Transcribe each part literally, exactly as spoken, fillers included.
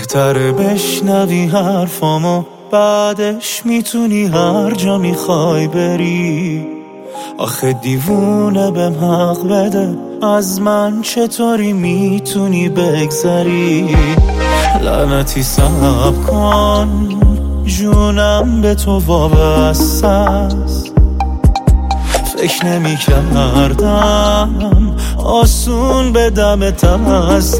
بهتره بشنوی حرفامو، بعدش میتونی هر جا میخوای بری. آخه دیوونه بهم حق بده، از من چطوری میتونی بگذری؟ لعنتی صبر کن، جونم به تو وابسته است. فکر نمی کردم آسون به دمت هست.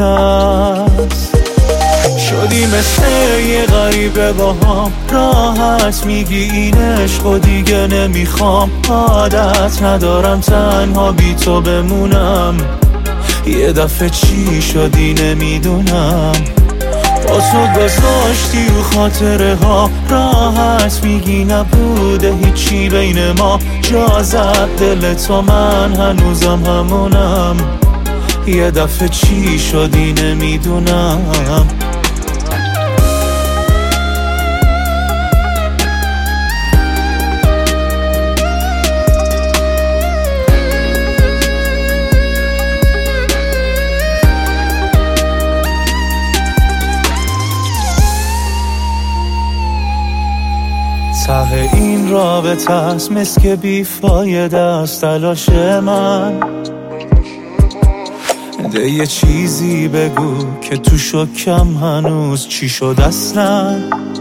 شدی مثل یه غریبه با هم، راحت میگی این عشق و دیگه نمیخوام. عادت ندارم تنها بی تو بمونم، یه دفعه چی شدی نمیدونم. با تو گذاشتی رو خاطره ها، راحت میگی نبوده هیچی بین ما. جا زد دل تو، من هنوزم همونم، یه دفعه چی شدی نمیدونم. ته این رابطه است مثل که بیفایده است تلاش من. ده یه چیزی بگو که تو شکم هنوز چی شد اصلا.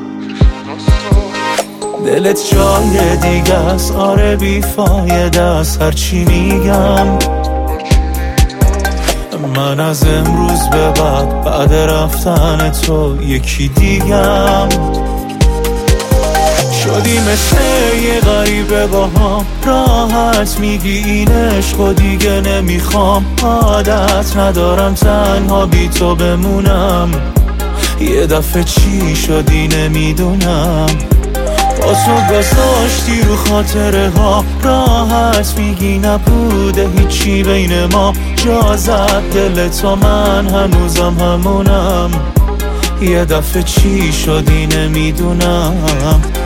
دلت جای دیگه است، آره بیفایده است هرچی میگم. من از امروز به بعد، بعد رفتن تو یکی دیگم. شدی مثل یه غریبه با هم، راحت میگی این عشق و دیگه نمیخوام. عادت ندارم تنها بی تو بمونم، یه دفعه چی شدی نمیدونم. با تو گذاشتی رو خاطره ها، راحت میگی نبوده هیچی بین ما. جا زد دل تو، من هنوزم همونم، یه دفعه چی شدی نمیدونم.